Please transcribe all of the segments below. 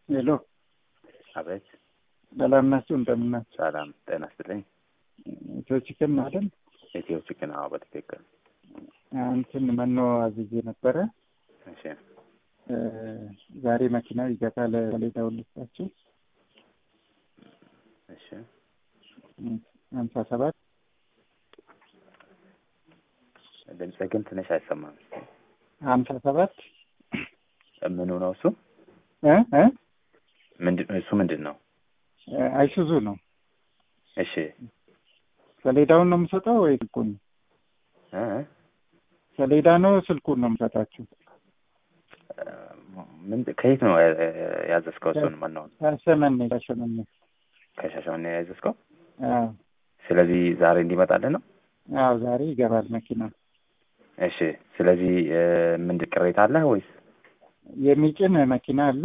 ሄሎ አቤት። ሰላም ናችሁ? እንደምን ናችሁ? ሰላም ጤና ይስጥልኝ። ኢትዮ ቺክን አይደል? ኢትዮ ቺክን አዎ፣ በትክክል እንትን መኖ አዝዤ ነበረ። እሺ ዛሬ መኪና ይገባል ለሌላው ልስጣችሁ። እሺ 57 ድምፅህ ግን ትንሽ አይሰማም። 57 ምኑ ነው እሱ? ምንድን ነው? አይሱዙ ነው። እሺ ሰሌዳውን ነው የምሰጠው ወይ ስልኩን? ሰሌዳ ነው ስልኩን ነው የምሰጣችሁ? ከየት ነው ያዘዝከው? እሱን ማነው? ከሻሸመኔ ከሻሸመኔ ያዘዝከው? አዎ። ስለዚህ ዛሬ እንዲመጣልህ ነው? አዎ ዛሬ ይገባል መኪና። እሺ ስለዚህ ምንድን ቅሬታ አለህ ወይስ? የሚጭን መኪና አለ።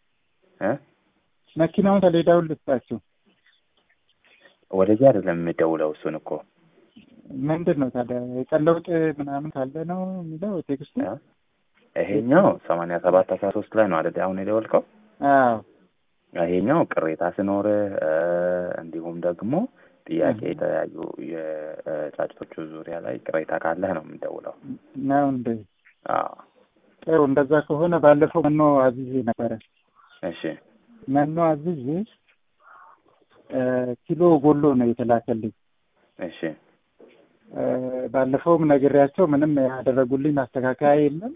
መኪናውን ሰሌዳውን ልስጣችሁ። ወደዚህ አይደለም የምደውለው። እሱን እኮ ምንድን ነው ታዲያ? የቀን ለውጥ ምናምን ካለ ነው የሚለው ቴክስቱ። ይሄኛው 8713 ላይ ነው አይደል አሁን የደወልከው? አዎ። ይሄኛው ቅሬታ ሲኖር እንዲሁም ደግሞ ጥያቄ የተለያዩ የጫጭቶቹ ዙሪያ ላይ ቅሬታ ካለህ ነው የምንደውለው ነው እንዴ? አዎ። ጥሩ። እንደዛ ከሆነ ባለፈው መኖ አዝዤ ነበረ። እሺ መኖ አዝዤ ኪሎ ጎሎ ነው የተላከልኝ። እሺ ባለፈውም ነግሬያቸው ምንም ያደረጉልኝ ማስተካከያ የለም።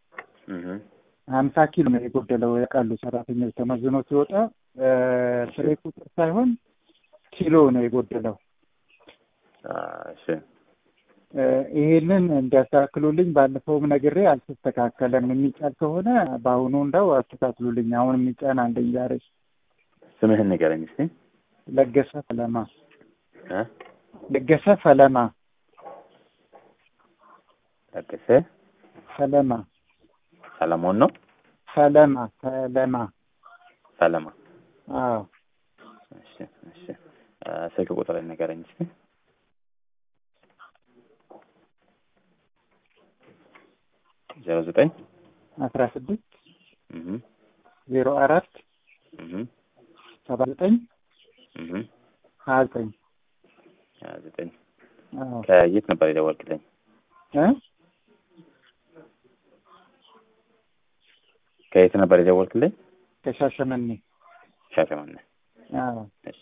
50 ኪሎ ነው የጎደለው። ያውቃሉ ሰራተኞች ተመዝኖ ሲወጣ ፍሬ ቁጥር ሳይሆን ኪሎ ነው የጎደለው። እሺ ይሄንን እንዲያስተካክሉልኝ ባለፈውም ነግሬ አልተስተካከለም። የሚጫን ከሆነ በአሁኑ እንደው አስተካክሉልኝ። አሁን የሚጫን አንደኝ ዛሬ። ስምህን ንገረኝ እስኪ። ለገሰ ፈለማ። ለገሰ ፈለማ። ለገሰ ፈለማ። ሰለሞን ነው? ፈለማ። አዎ። እሺ ስልክ ቁጥር ንገረኝ እስኪ። 09 16 04 79 29 ከየት ነበር የደወልክልኝ? ከየት ነበር የደወልክልኝ? ከሻሸመኔ። አዎ። እሺ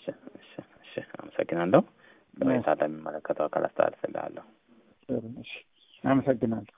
አመሰግናለሁ። ቅሬታ ለሚመለከተው አካል አስተላልፍልሃለሁ። እሺ አመሰግናለሁ።